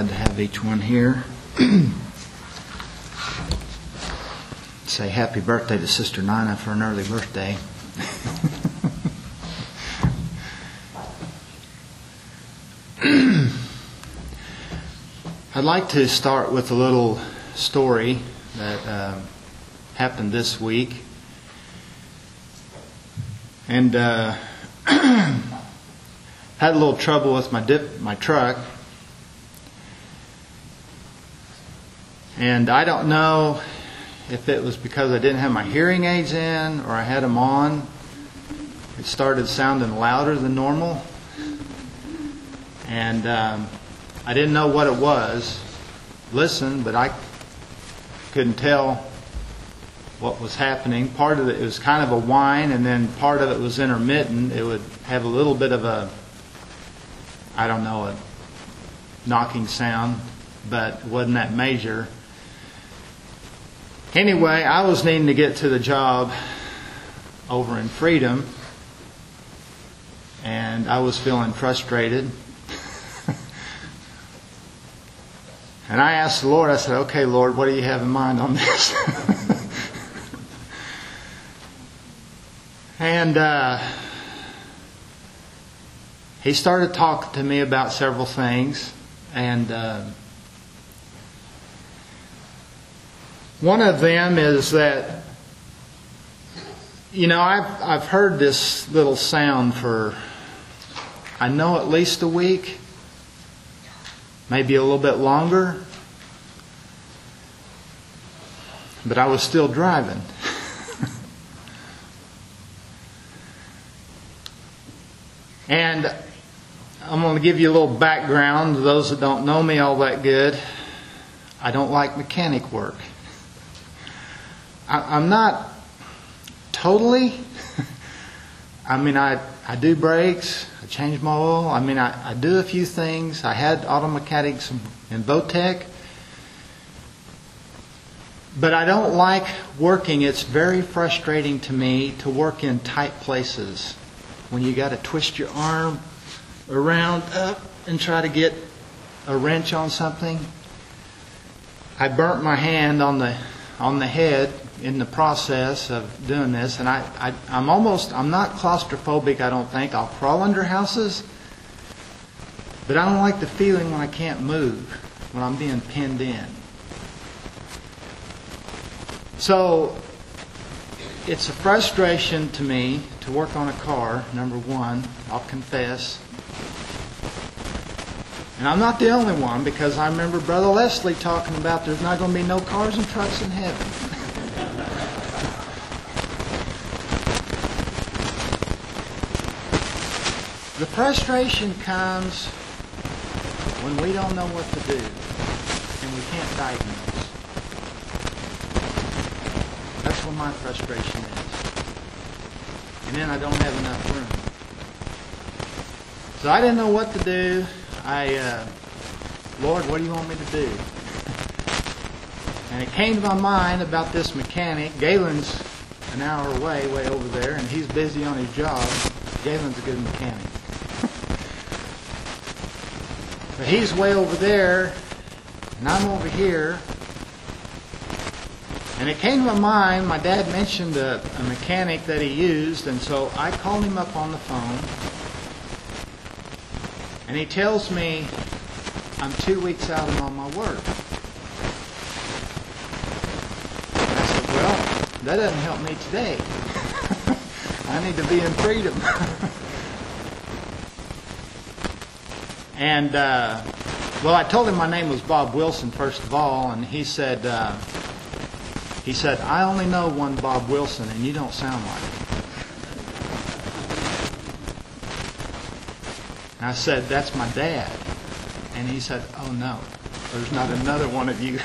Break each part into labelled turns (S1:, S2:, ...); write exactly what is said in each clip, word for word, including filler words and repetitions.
S1: Glad to have each one here. Say happy birthday to Sister Nina for an early birthday. I'd like to start with a little story that uh, happened this week. And uh, had a little trouble with my dip, my truck. And I don't know if it was because I didn't have my hearing aids in or I had them on. It started sounding louder than normal. And um, I didn't know what it was. Listen, but I couldn't tell what was happening. Part of it, it was kind of a whine, and then part of it was intermittent. It would have a little bit of a, I don't know, a knocking sound, but it wasn't that major. Anyway, I was needing to get to the job over in Freedom, and I was feeling frustrated. And I asked the Lord, I said, okay, Lord, what do you have in mind on this? And uh, He started talking to me about several things. And uh, one of them is that, you know, I've, I've heard this little sound for, I know, at least a week. Maybe a little bit longer. But I was still driving. And I'm going to give you a little background to those that don't know me all that good. I don't like mechanic work. I, I'm not totally. I mean, I, I do brakes. I change my oil. I mean, I, I do a few things. I had auto mechanics in Votech. But I don't like working. It's very frustrating to me to work in tight places. When you got to twist your arm around up and try to get a wrench on something. I burnt my hand on the on the head in the process of doing this, and I, I I'm almost I'm not claustrophobic. I don't think I'll crawl under houses, but I don't like the feeling when I can't move, when I'm being pinned in. So it's a frustration to me to work on a car, number one, I'll confess. And I'm not the only one, because I remember Brother Leslie talking about there's not going to be no cars and trucks in heaven. The frustration comes when we don't know what to do and we can't diagnose. That's where my frustration is. And then I don't have enough room. So I didn't know what to do. I, uh, Lord, what do you want me to do? And it came to my mind about this mechanic. Galen's an hour away, way over there, and he's busy on his job. Galen's a good mechanic. But he's way over there, and I'm over here. And it came to my mind, my dad mentioned a, a mechanic that he used, and so I called him up on the phone. And he tells me I'm two weeks out of all my work. And I said, well, that doesn't help me today. I need to be in Freedom. And, uh, well, I told him my name was Bob Wilson, first of all, and he said, uh, he said, I only know one Bob Wilson, and you don't sound like him. And I said, that's my dad. And he said, oh no, there's not another one of you.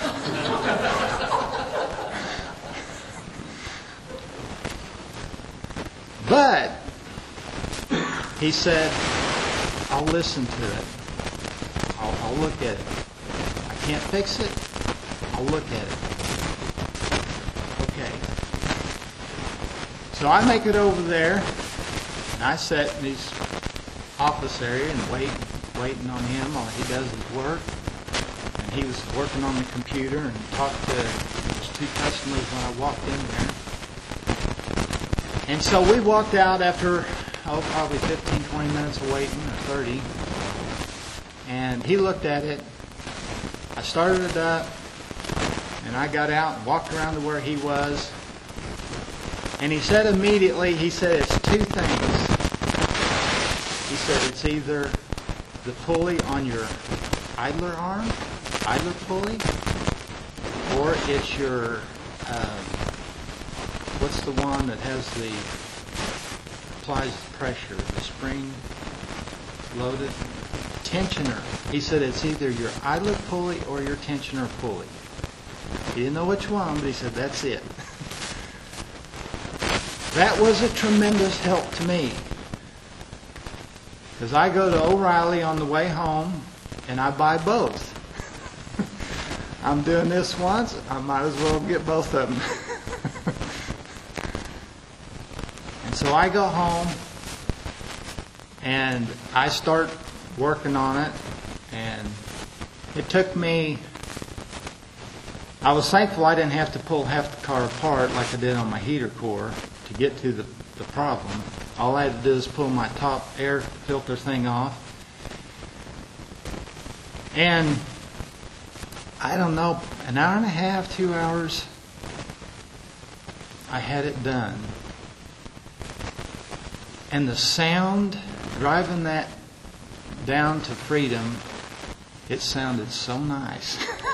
S1: But, he said, I'll listen to it. I'll, I'll look at it. I can't fix it. I'll look at it. Okay. So I make it over there, and I sit in his office area and wait waiting on him while he does his work. And he was working on the computer and talked to those two customers when I walked in there. And so we walked out after, oh, probably fifteen, twenty minutes of waiting, or thirty. And he looked at it. I started it up. And I got out and walked around to where he was. And he said immediately, he said, it's two things. He said, it's either the pulley on your idler arm, idler pulley, or it's your, um, what's the one that has the, applies pressure, the spring loaded? Tensioner. He said, it's either your idler pulley or your tensioner pulley. He didn't know which one, but he said, that's it. That was a tremendous help to me. Because I go to O'Reilly on the way home, and I buy both. I'm doing this once, I might as well get both of them. And so I go home, and I start working on it, and it took me... I was thankful I didn't have to pull half the car apart like I did on my heater core to get to the, the problem. All I had to do is pull my top air filter thing off. And I don't know, an hour and a half, two hours, I had it done. And the sound, driving that down to Freedom, it sounded so nice.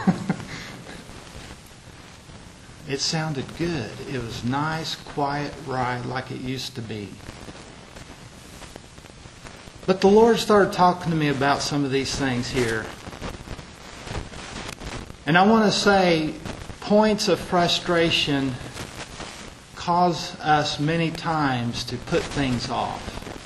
S1: It sounded good. It was nice, quiet ride like it used to be. But the Lord started talking to me about some of these things here. And I want to say, points of frustration cause us many times to put things off.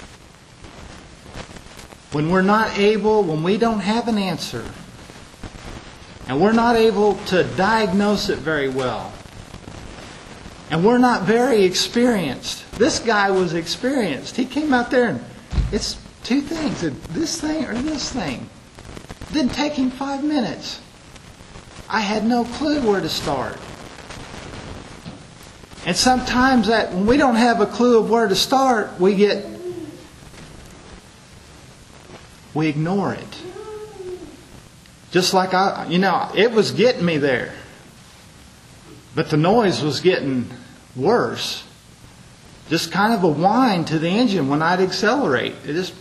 S1: When we're not able, when we don't have an answer, and we're not able to diagnose it very well, and we're not very experienced. This guy was experienced. He came out there and it's two things, this thing or this thing. It didn't take him five minutes. I had no clue where to start. And sometimes that when we don't have a clue of where to start, we get, we ignore it. Just like I, you know, it was getting me there. But the noise was getting worse. Just kind of a whine to the engine when I'd accelerate. It just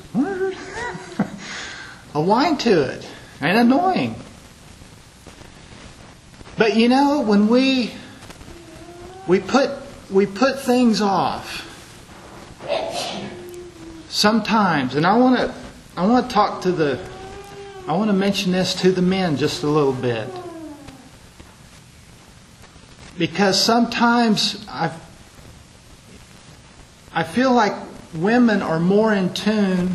S1: a whine to it. And annoying. But you know, when we we put we put things off sometimes, and I want to I want to talk to the I want to mention this to the men just a little bit. Because sometimes I I feel like women are more in tune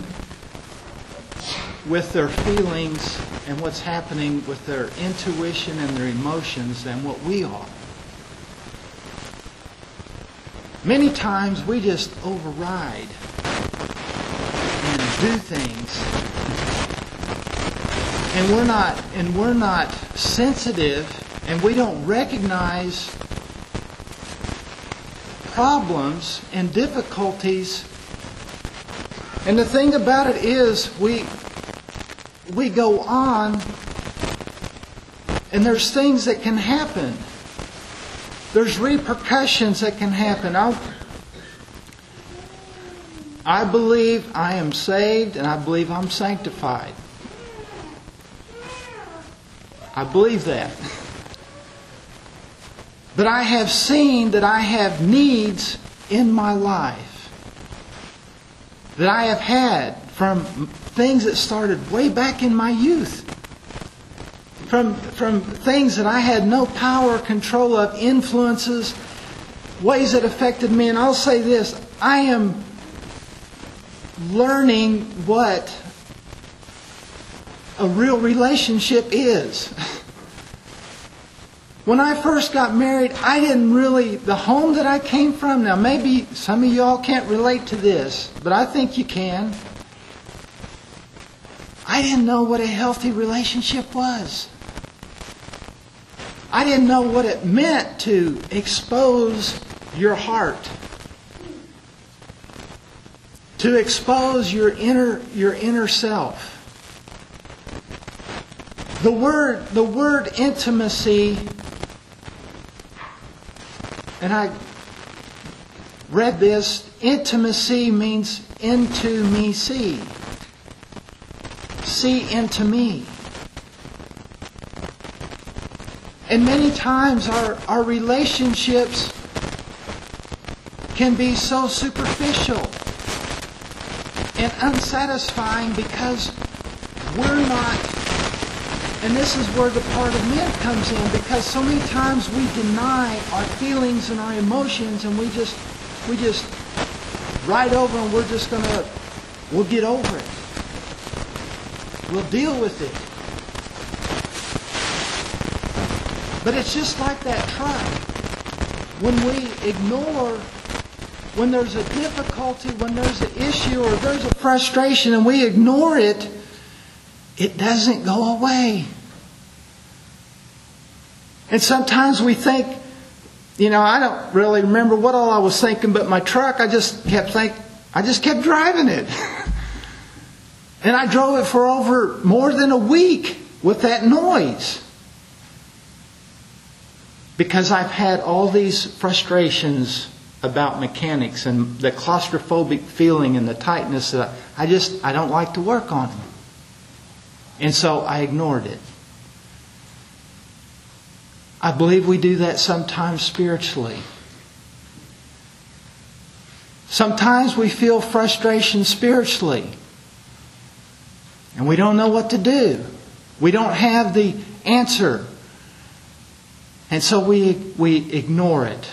S1: with their feelings and what's happening with their intuition and their emotions than what we are. Many times we just override and do things, and we're not and we're not sensitive. And we don't recognize problems and difficulties. And the thing about it is, we we go on, and there's things that can happen. There's repercussions that can happen. I'll, I believe I am saved, and I believe I'm sanctified. I believe that. But I have seen that I have needs in my life that I have had from things that started way back in my youth. From, from things that I had no power or control of, influences, ways that affected me. And I'll say this, I am learning what a real relationship is. When I first got married, I didn't really, the home that I came from, now maybe some of y'all can't relate to this, but I think you can. I didn't know what a healthy relationship was. I didn't know what it meant to expose your heart. To expose your inner, your inner self. The word, the word intimacy, and I read this, intimacy means into me see. See into me. And many times our, our relationships can be so superficial and unsatisfying because we're not, and this is where the part of men comes in, because so many times we deny our feelings and our emotions, and we just we just ride over and we're just gonna we'll get over it. We'll deal with it. But it's just like that truck. When we ignore, when there's a difficulty, when there's an issue or there's a frustration and we ignore it, it doesn't go away. And sometimes we think, you know, I don't really remember what all I was thinking, but my truck, I just kept thinking, I just kept driving it. And I drove it for over more than a week with that noise. Because I've had all these frustrations about mechanics and the claustrophobic feeling and the tightness that I just, I don't like to work on them. And so I ignored it. I believe we do that sometimes spiritually. Sometimes we feel frustration spiritually. And we don't know what to do. We don't have the answer. And so we we ignore it.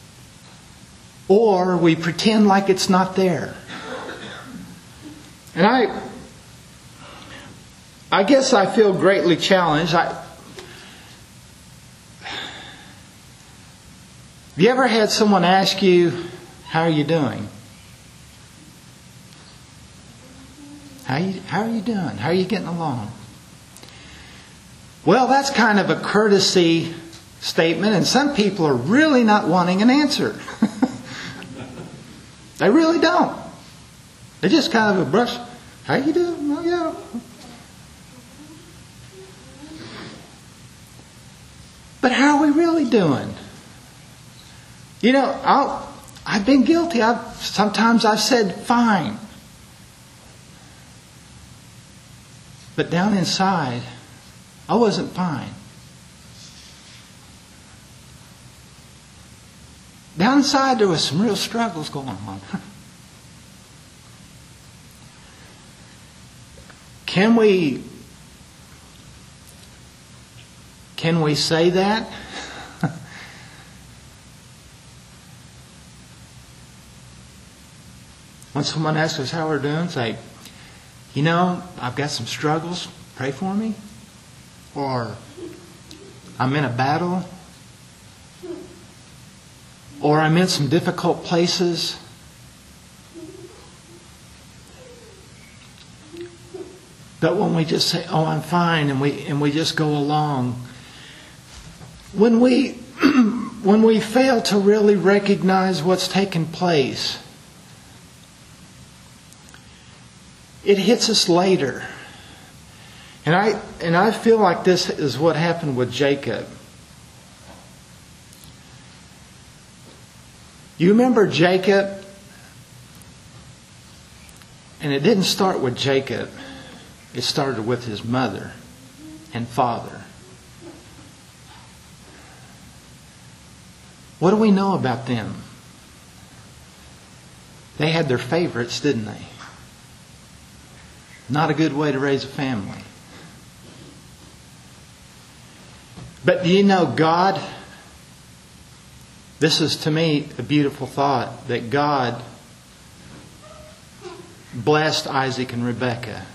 S1: Or we pretend like it's not there. And I I guess I feel greatly challenged. I, have you ever had someone ask you, how are you doing? How you, how are you doing? How are you getting along? Well, that's kind of a courtesy statement, and some people are really not wanting an answer. They really don't. They just kind of a brush. How you doing? Oh, yeah. But how are we really doing? You know, I'll, I've been guilty. I've, sometimes I've said fine. But down inside, I wasn't fine. Down inside, there was some real struggles going on. Can we, can we say that? When someone asks us how we're doing, say, you know, I've got some struggles, pray for me. Or, I'm in a battle. Or I'm in some difficult places. But when we just say, oh, I'm fine, and we and we just go along, when we when we fail to really recognize what's taken place, it hits us later. And I and I feel like this is what happened with Jacob. You remember Jacob? And it didn't start with Jacob. It started with his mother and father. What do we know about them? They had their favorites, didn't they? Not a good way to raise a family. But do you know God? This is to me a beautiful thought, that God blessed Isaac and Rebekah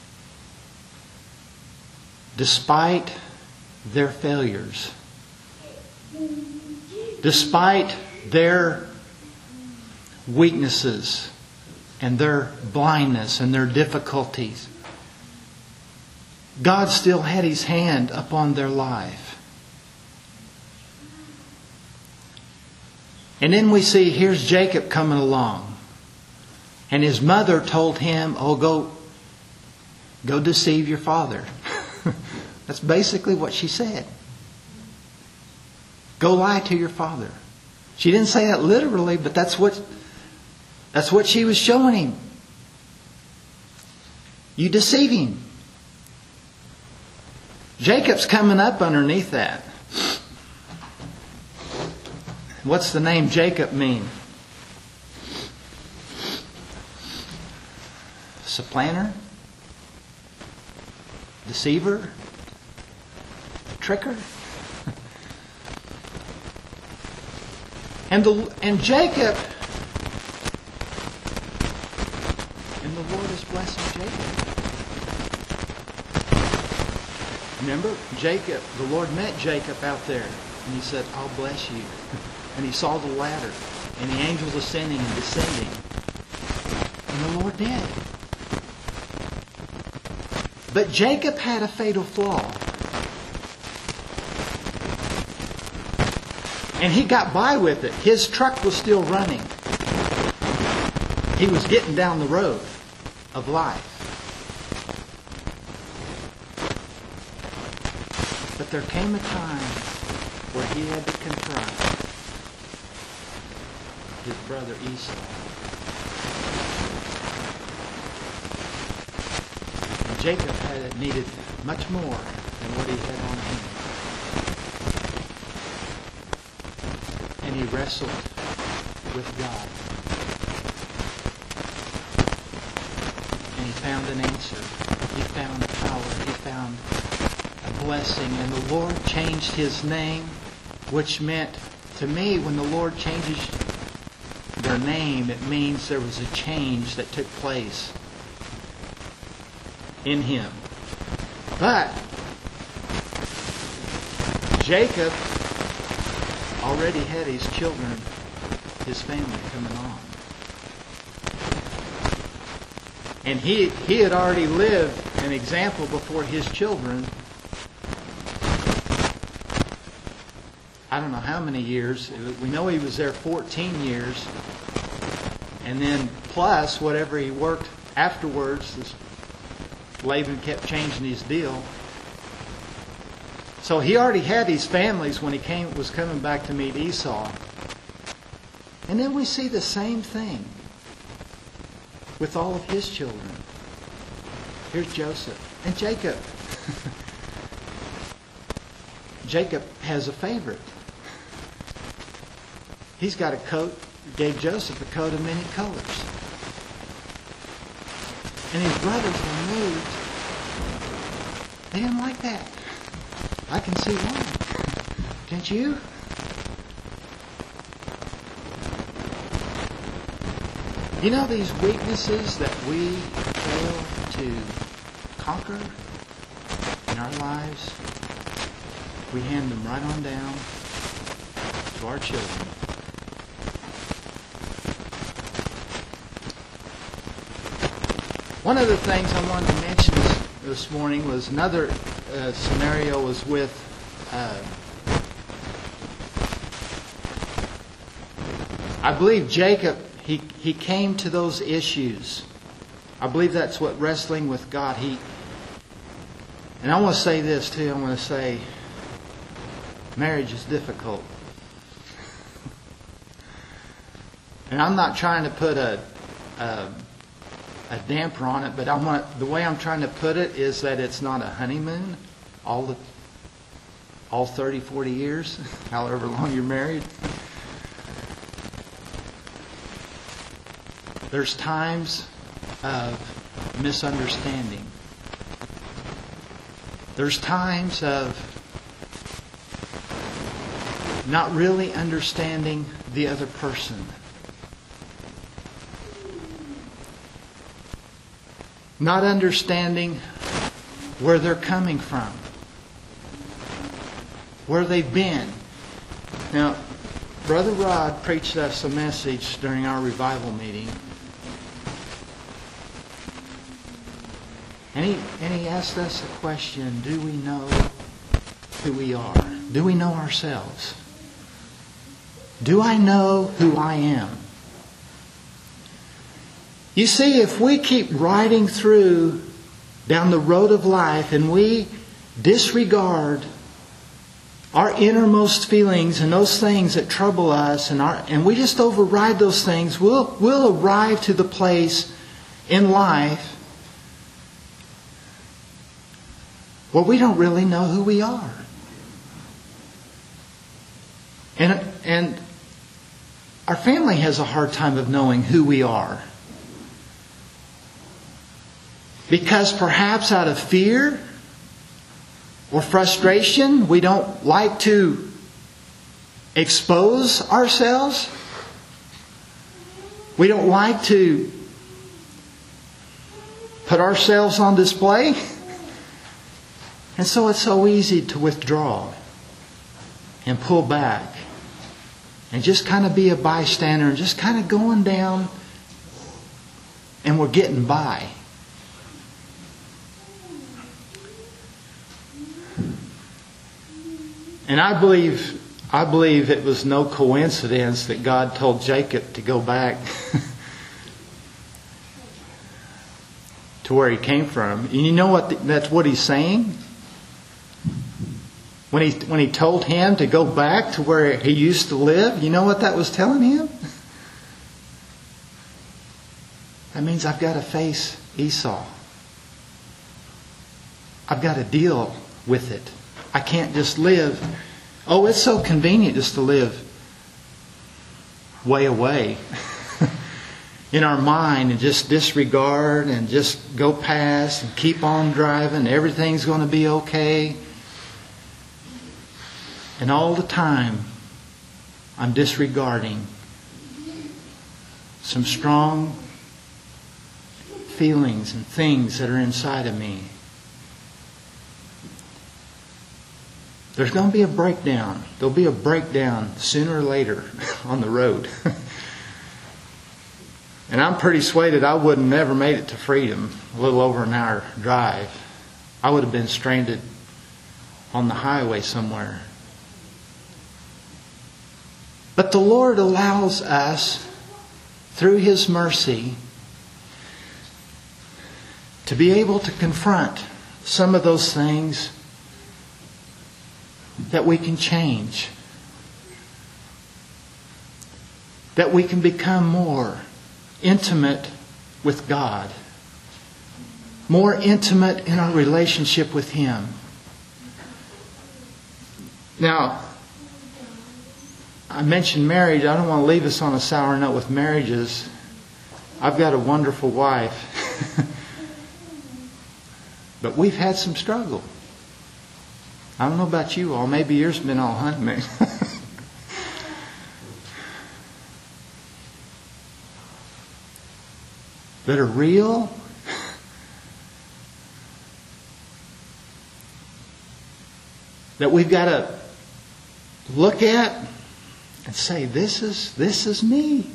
S1: despite their failures, despite their weaknesses and their blindness and their difficulties. God still had His hand upon their life. And then we see, here's Jacob coming along. And his mother told him, oh, go, go deceive your father. That's basically what she said. Go lie to your father. She didn't say that literally, but that's what, that's what she was showing him. You deceive him. Jacob's coming up underneath that. What's the name Jacob mean? Supplanter? Deceiver? Tricker? And the and Jacob, and the Lord is blessing Jacob. Remember, Jacob, the Lord met Jacob out there, and He said, I'll bless you. And he saw the ladder, and the angels ascending and descending. And the Lord did. But Jacob had a fatal flaw. And he got by with it. His truck was still running. He was getting down the road of life. But there came a time where he had to confront his brother Esau. And Jacob had needed much more than what he had on hand. And he wrestled with God. And he found an answer. He found power. He found a blessing. And the Lord changed his name, which meant, to me, when the Lord changes their name, it means there was a change that took place in him. But Jacob already had his children, his family coming on. And he, he had already lived an example before his children. I don't know how many years. We know he was there fourteen years. And then plus whatever he worked afterwards, this Laban kept changing his deal. So he already had these families when he came was coming back to meet Esau. And then we see the same thing with all of his children. Here's Joseph and Jacob. Jacob has a favorite. He's got a coat, gave Joseph a coat of many colors. And his brothers were moved. They didn't like that. I can see why. Can't you? You know these weaknesses that we fail to conquer in our lives? We hand them right on down to our children. One of the things I wanted to mention this, this morning was another uh, scenario was with uh, I believe Jacob, he, he came to those issues. I believe that's what wrestling with God, he, and I want to say this too, I want to say marriage is difficult. And I'm not trying to put a, a a damper on it, but I want the way I'm trying to put it is that it's not a honeymoon all the all thirty, forty years, however long you're married. There's times of misunderstanding. There's times of not really understanding the other person. Not understanding where they're coming from. Where they've been. Now, Brother Rod preached us a message during our revival meeting. And he, and he asked us a question, do we know who we are? Do we know ourselves? Do I know who I am? You see, if we keep riding through down the road of life and we disregard our innermost feelings and those things that trouble us, and our and we just override those things, we'll we'll arrive to the place in life where we don't really know who we are. And and our family has a hard time of knowing who we are. Because perhaps out of fear or frustration, we don't like to expose ourselves. We don't like to put ourselves on display. And so it's so easy to withdraw and pull back and just kind of be a bystander and just kind of going down, and we're getting by. And I believe I believe it was no coincidence that God told Jacob to go back to where he came from. And you know what? The, that's what he's saying. When he when he told him to go back to where he used to live, you know what that was telling him? That means I've got to face Esau. I've got to deal with it. I can't just live. Oh, it's so convenient just to live way away in our mind and just disregard and just go past and keep on driving. Everything's going to be okay. And all the time, I'm disregarding some strong feelings and things that are inside of me. There's going to be a breakdown. There'll be a breakdown sooner or later on the road. And I'm pretty persuaded I wouldn't have never made it to Freedom, a little over an hour drive. I would have been stranded on the highway somewhere. But the Lord allows us, through His mercy, to be able to confront some of those things that we can change. That we can become more intimate with God. More intimate in our relationship with Him. Now, I mentioned marriage. I don't want to leave us on a sour note with marriages. I've got a wonderful wife. But we've had some struggle. I don't know about you all. Maybe yours has been all honeymoon. That are real. That we've got to look at and say, this is this is me.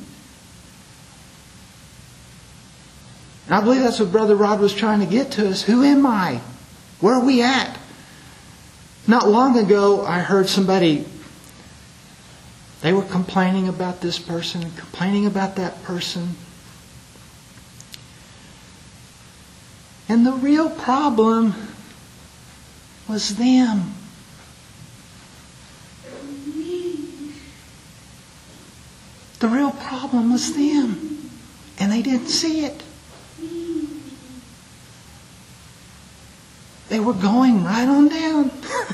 S1: And I believe that's what Brother Rod was trying to get to us. Who am I? Where are we at? Not long ago, I heard somebody, they were complaining about this person, complaining about that person. And the real problem was them. The real problem was them. And they didn't see it. They were going right on down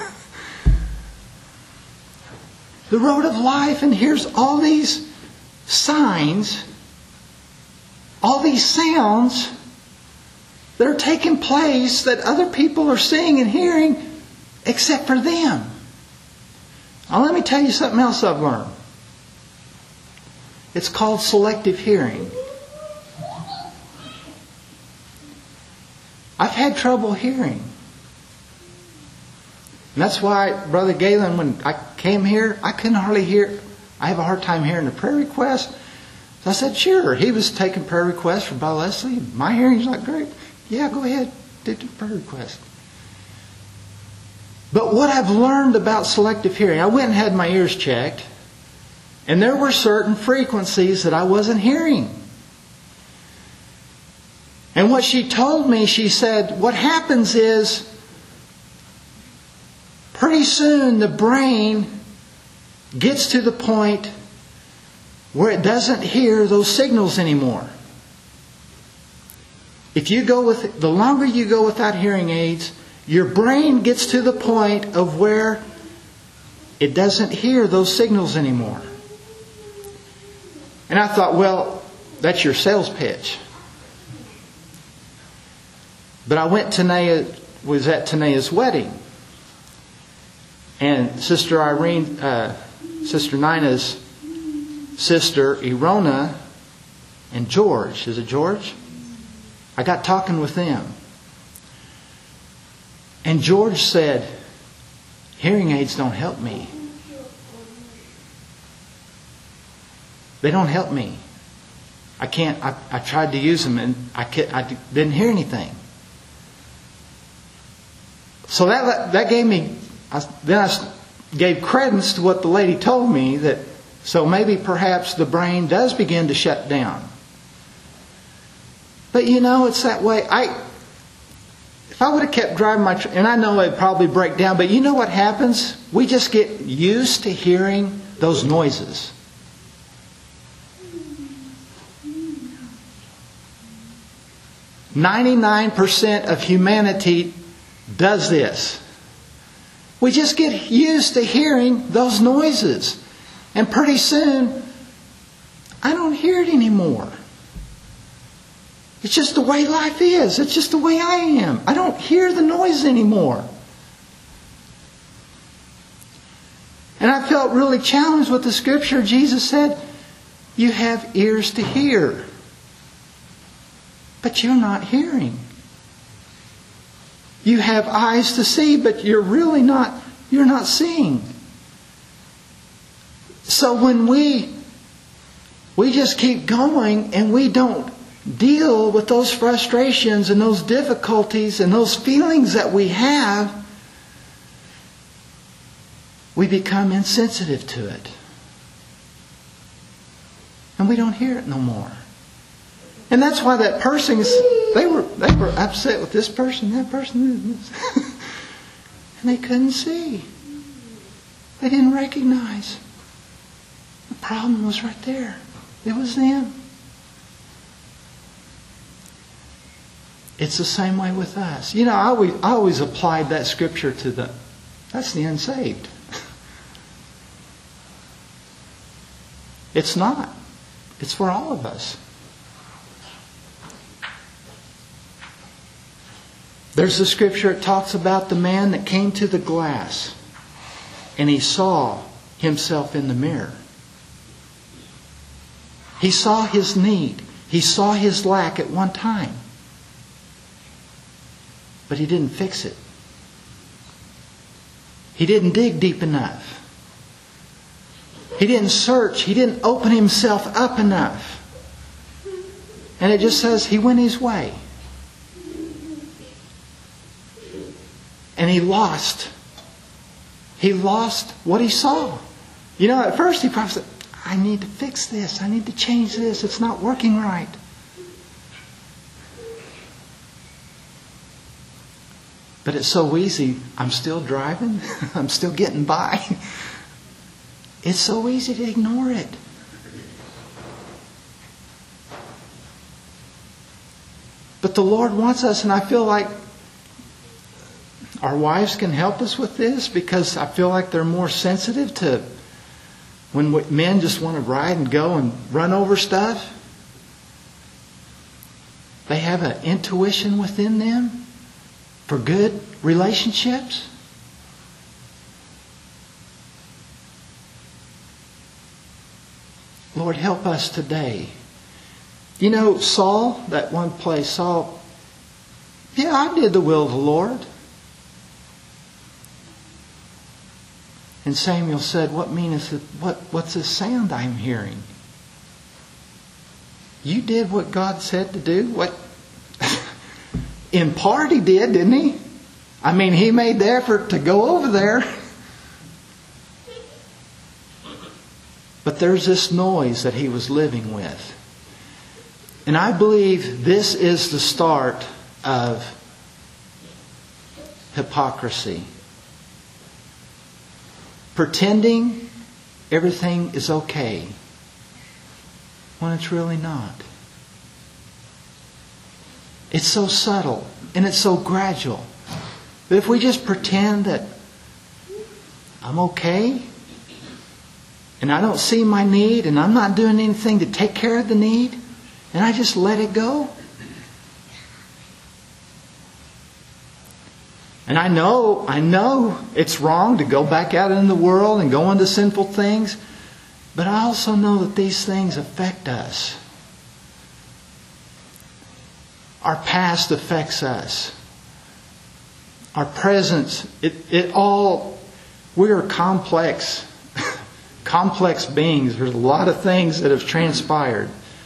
S1: the road of life, and here's all these signs, all these sounds that are taking place that other people are seeing and hearing except for them. Now let me tell you something else I've learned. It's called selective hearing. I've had trouble hearing. And that's why, Brother Galen, when I came here, I couldn't hardly hear. I have a hard time hearing the prayer request. So I said, sure. He was taking prayer requests for Brother Leslie. My hearing's not great. Yeah, go ahead. did a prayer request. But what I've learned about selective hearing, I went and had my ears checked, and there were certain frequencies that I wasn't hearing. And what she told me, she said, what happens is, pretty soon the brain gets to the point where it doesn't hear those signals anymore. If you go with, the longer you go without hearing aids, your brain gets to the point of where it doesn't hear those signals anymore. And I thought, well, that's your sales pitch. But I went to Tanea, was at Tanea's wedding. And Sister Irene, uh, Sister Nina's sister, Irona, and George, is it George? I got talking with them. And George said, hearing aids don't help me. They don't help me. I can't, I, I tried to use them and I, can't, I didn't hear anything. So that that gave me, I, then I gave credence to what the lady told me, that so maybe perhaps the brain does begin to shut down. But you know, it's that way. I, if I would have kept driving my, and I know it'd probably break down, but you know what happens? We just get used to hearing those noises. ninety-nine percent of humanity does this. We just get used to hearing those noises. And pretty soon, I don't hear it anymore. It's just the way life is. It's just the way I am. I don't hear the noise anymore. And I felt really challenged with the scripture. Jesus said, you have ears to hear, but you're not hearing. You have eyes to see, but you're really not, you're not seeing. So when we, we just keep going and we don't deal with those frustrations and those difficulties and those feelings that we have, we become insensitive to it. And we don't hear it no more. And that's why that person, they were they were upset with this person, that person, and they couldn't see. They didn't recognize. The problem was right there. It was them. It's the same way with us. You know, I always, I always applied that scripture to the, that's the unsaved. It's not. It's for all of us. There's a scripture that talks about the man that came to the glass and he saw himself in the mirror. He saw his need. He saw his lack at one time. But he didn't fix it. He didn't dig deep enough. He didn't search. He didn't open himself up enough. And it just says he went his way. And he lost. He lost what he saw. You know, at first he probably said, I need to fix this. I need to change this. It's not working right. But it's so easy. I'm still driving. I'm still getting by. It's so easy to ignore it. But the Lord wants us, and I feel like our wives can help us with this, because I feel like they're more sensitive to when men just want to ride and go and run over stuff. They have an intuition within them for good relationships. Lord, help us today. You know, Saul, that one place, Saul, yeah, I did the will of the Lord. And Samuel said, what meaneth it, what, what's this sound I'm hearing? You did what God said to do? What? In part He did, didn't He? I mean, He made the effort to go over there. But there's this noise that He was living with. And I believe this is the start of hypocrisy. Pretending everything is okay when it's really not. It's so subtle and it's so gradual. But if we just pretend that I'm okay and I don't see my need and I'm not doing anything to take care of the need and I just let it go. And I know, I know it's wrong to go back out in the world and go into sinful things. But I also know that these things affect us. Our past affects us. Our presence, it, it all, we are complex, complex beings. There's a lot of things that have transpired.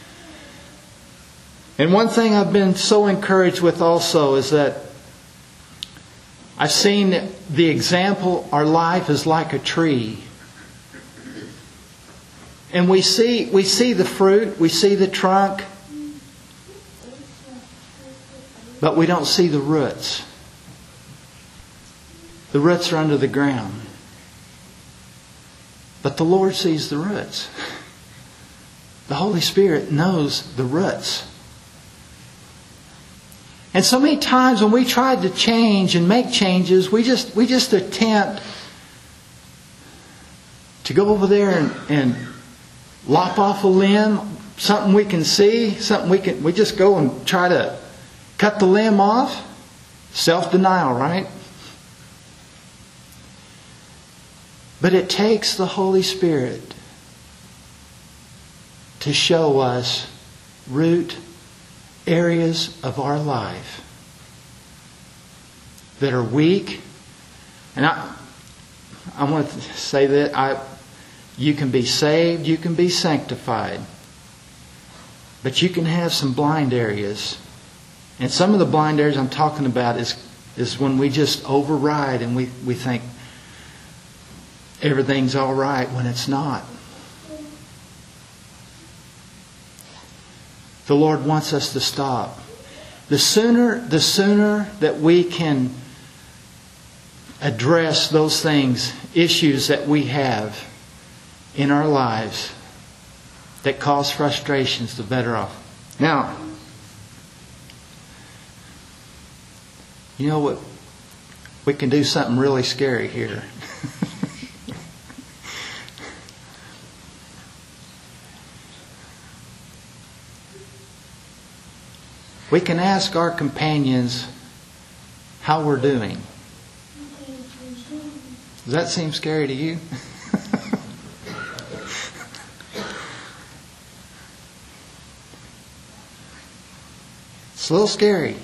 S1: And one thing I've been so encouraged with also is that I've seen the example, our life is like a tree. And we see we see the fruit, we see the trunk, but we don't see the roots. The roots are under the ground. But the Lord sees the roots. The Holy Spirit knows the roots. And so many times when we try to change and make changes, we just we just attempt to go over there and, and lop off a limb, something we can see, something we can we just go and try to cut the limb off. Self-denial, right? But it takes the Holy Spirit to show us root areas of our life that are weak. And I I want to say that I you can be saved, you can be sanctified, but you can have some blind areas. And some of the blind areas I'm talking about is is when we just override and we, we think everything's all right when it's not. The Lord wants us to stop. The sooner, the sooner that we can address those things, issues that we have in our lives that cause frustrations, the better off. Now, you know what? We can do something really scary here. We can ask our companions how we're doing. Does that seem scary to you? It's a little scary.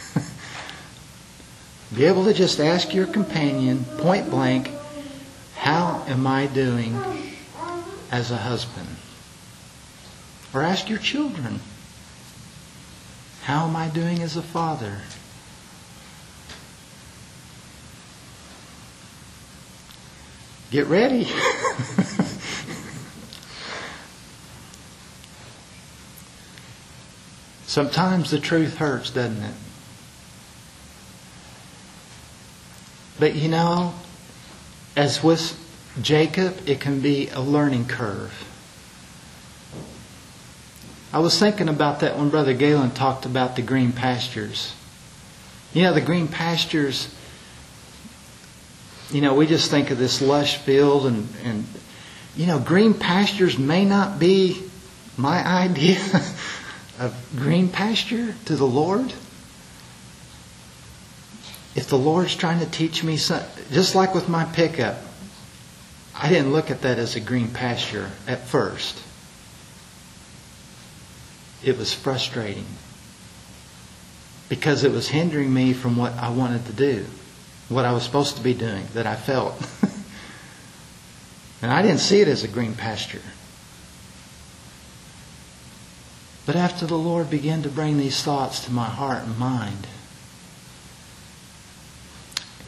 S1: Be able to just ask your companion point blank, how am I doing as a husband? Or ask your children, how am I doing as a father? Get ready. Sometimes the truth hurts, doesn't it? But you know, as with Jacob, it can be a learning curve. I was thinking about that when Brother Galen talked about the green pastures. You know, the green pastures, you know, we just think of this lush field and, and you know, green pastures may not be my idea of green pasture to the Lord. If the Lord's trying to teach me something, just like with my pickup, I didn't look at that as a green pasture at first. It was frustrating because it was hindering me from what I wanted to do, what I was supposed to be doing, that I felt. And I didn't see it as a green pasture. But after the Lord began to bring these thoughts to my heart and mind,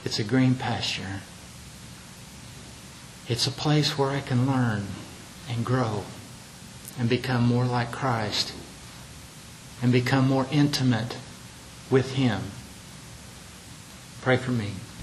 S1: It's a green pasture. It's a place where I can learn and grow and become more like Christ and become more intimate with Him. Pray for me.